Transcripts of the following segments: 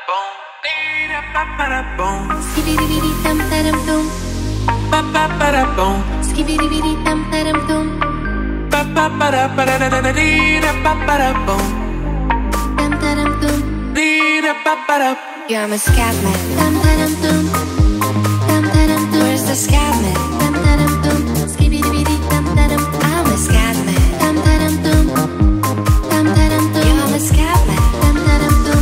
Skibidi dum dum dum. Skibidi dum dum dum. Dum dum dum. You're my scatman. Dum dum dum. Dum dum dum. Where's the scatman? Dum dum dum. Skibidi dum dum. I'm a scatman. Dum dum dum. Dum dum dum. You're my scatman. Dum dum dum.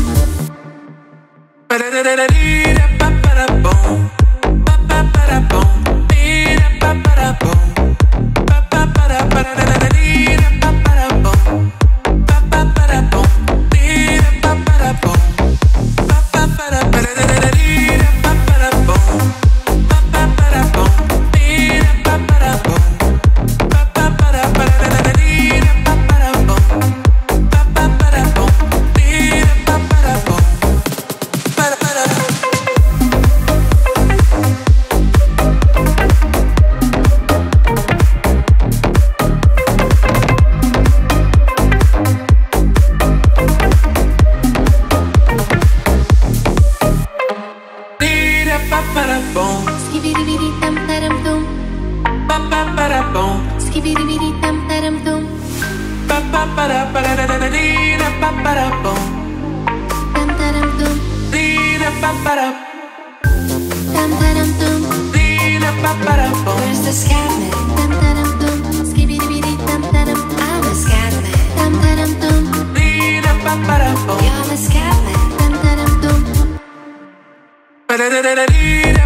Where's the scatman? Dum dum dum. Skibidi dum dum. I'm a scatman. Dum dum dum. You're my scatman. Dum dum dum.